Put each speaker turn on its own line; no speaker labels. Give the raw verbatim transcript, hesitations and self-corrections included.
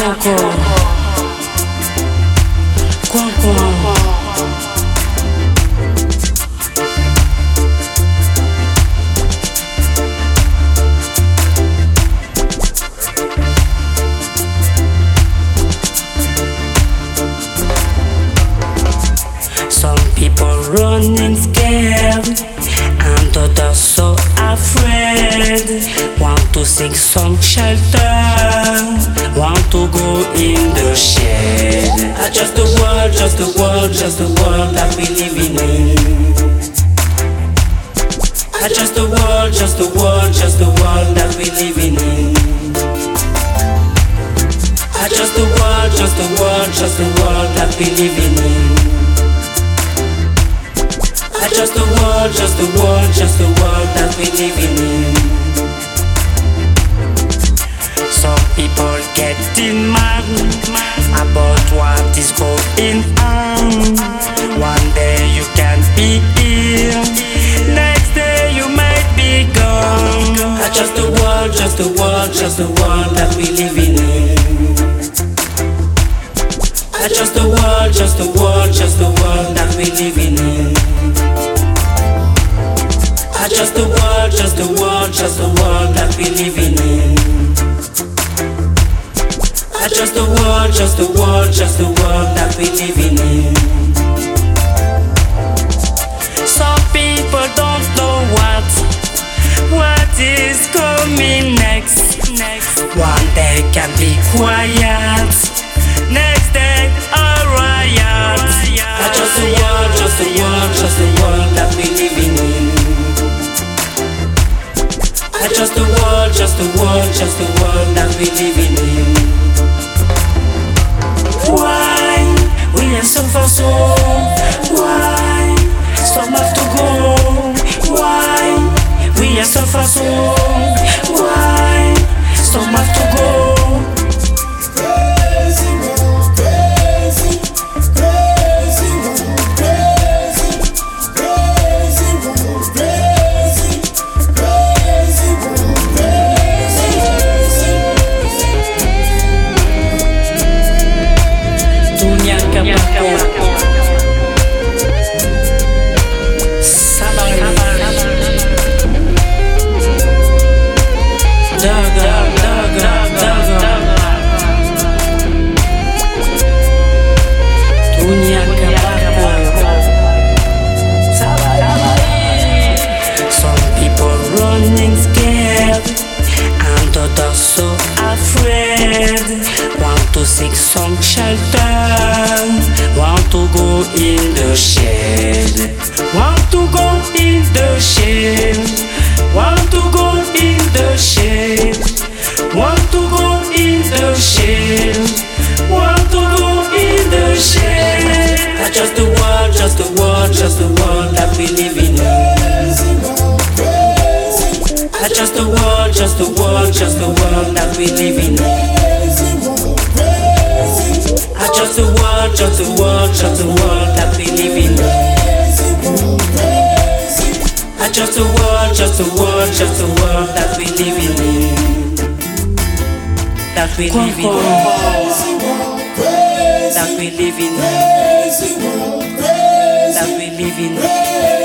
Coco, Coco. Some people running scared, and others so afraid. Want to seek some shelter, want to go in the shade. Ah, just the world, just the world, just the world that we living in. Ah, just the world, just the world, just the world that we living in. Ah, just the world, just the world, just the world that we living in. Just the world, just the world, just the world that we living in. Some people getting mad about what is going on. One day you can be here, next day you might be gone. Just the world, just the world, just the world that we living in. Just the world, just the world, just the world that we living in. Just the world, just the world, just the world that we living in. Just the world, just the world, just the world that we living in. Some people don't know what, what is coming next. Next, one day can be quiet, next day a riot. Just the world, just the world, just the world that we living in. Just the world, just the world, just the world that we living in. Why we are so far so? Why some have to go? Why we are so far so? Why some have to go? Some people running scared, and others so afraid. Want to seek some shelter, want to go in the shade. Want to go in the shade. Want to go in the shade. Want to go in the shade. Want to go in the shade. Just the world, just the world, just the world that we living in. Just the world, just the world, just the world that we living in. Just the world, just the world, just the world that we living in. Just the world, just the world, just the world that we living in. That we living in. That we living in. That we living in.